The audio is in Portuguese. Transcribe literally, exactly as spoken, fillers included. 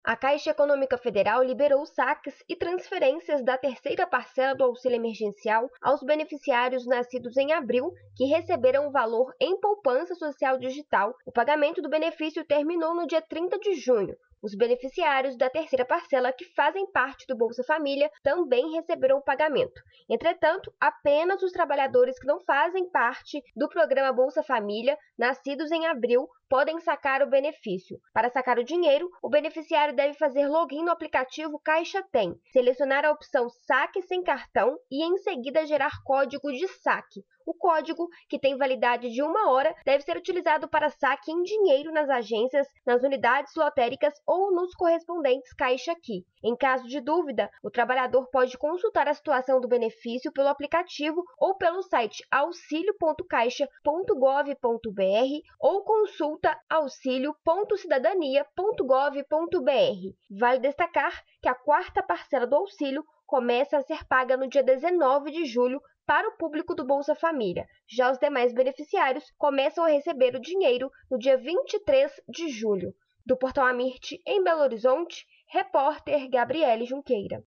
A Caixa Econômica Federal liberou saques e transferências da terceira parcela do auxílio emergencial aos beneficiários nascidos em abril que receberam o valor em poupança social digital. O pagamento do benefício terminou no dia trinta de junho. Os beneficiários da terceira parcela que fazem parte do Bolsa Família também receberam o pagamento. Entretanto, apenas os trabalhadores que não fazem parte do programa Bolsa Família, nascidos em abril, podem sacar o benefício. Para sacar o dinheiro, o beneficiário deve fazer login no aplicativo Caixa Tem, selecionar a opção Saque sem cartão e em seguida gerar código de saque. O código, que tem validade de uma hora, deve ser utilizado para saque em dinheiro nas agências, nas unidades lotéricas ou nos correspondentes Caixa Aqui. Em caso de dúvida, o trabalhador pode consultar a situação do benefício pelo aplicativo ou pelo site auxilio ponto caixa ponto gov ponto br ou consulta auxilio ponto cidadania ponto gov ponto br. Vale destacar que a quarta parcela do auxílio começa a ser paga no dia dezenove de julho para o público do Bolsa Família. Já os demais beneficiários começam a receber o dinheiro no dia vinte e três de julho. Do Portal Amirte, em Belo Horizonte, repórter Gabriele Junqueira.